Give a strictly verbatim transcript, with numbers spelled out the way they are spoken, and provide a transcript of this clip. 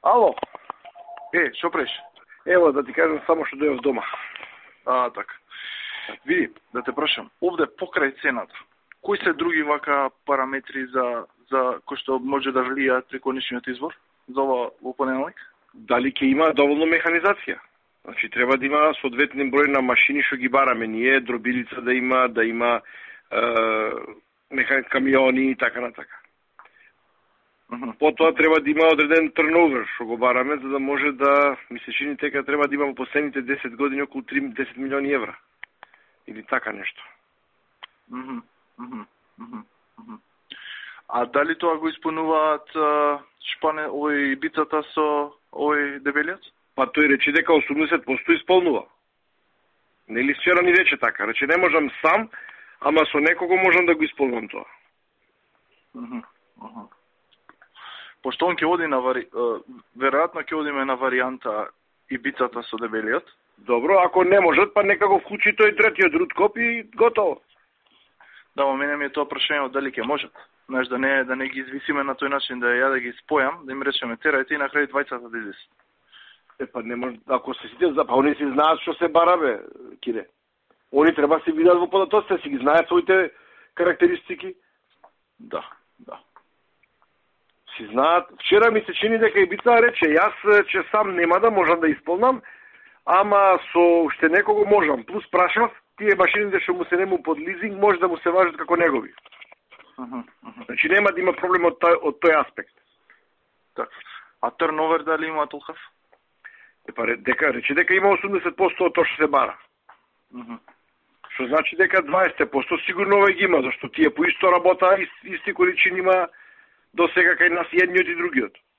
Ало? Е, што преш? Ево, да ти кажам само што дојав дома. А, така. Види, да те прашам, овде покрај цената, кои се други вака параметри за за кои што може да влијаат при конечниот избор за ова во понеделник? Дали ќе има доволно механизација? Значи треба да има соодветен број на машини што ги бараме ние, дробилица да има, да има е, механ камиони и така натака. Uh-huh. Потоа треба да има одреден турновер што го бараме за да може да ми се чини дека треба да има во последните десет години околу три до десет милиони евра. Или така нешто. Uh-huh. Uh-huh. Uh-huh. Uh-huh. А дали тоа го исполнуваат шпане овој бицата со овој дебелиот? Па тој рече дека осумдесет проценти исполнува. Нели вчера ни рече така, рече не можам сам, ама со некого можам да го исполнувам тоа. Uh-huh. Uh-huh. Пошто он ќе оди на вари... веројатно ќе одиме на варијанта и бицата со дебелиот. Добро, ако не можат, па нека го вклучи тој третиот Рудкоп и готово. Да, во мене ми е тоа прашање дали ќе можат. Знаеш, да не да не ги извисиме на тој начин да ја да ги спојам, да им речеме терајте и на крај двајцата да извисат. Е па не може, ако се сите за па они си знаат што се бара бе, Кире. Они треба се видат во податоците, си ги знаат своите карактеристики. Да, да. Си знаат. Вчера ми се чини дека и бица рече, јас че сам нема да можам да исполнам, ама со уште некого можам. Плюс прашав, тие машините што му се нему под лизинг може да му се важат како негови. Uh-huh, uh-huh. Значи нема да има проблем од тој, од тој аспект. Така. А турновер дали има толков? Е па дека рече дека има осумдесет проценти од тоа што се бара. Uh-huh. Што значи дека дваесет проценти сигурно овој ги има, зашто тие по исто работа, исти количини има до сега кај нас едниот и другиот.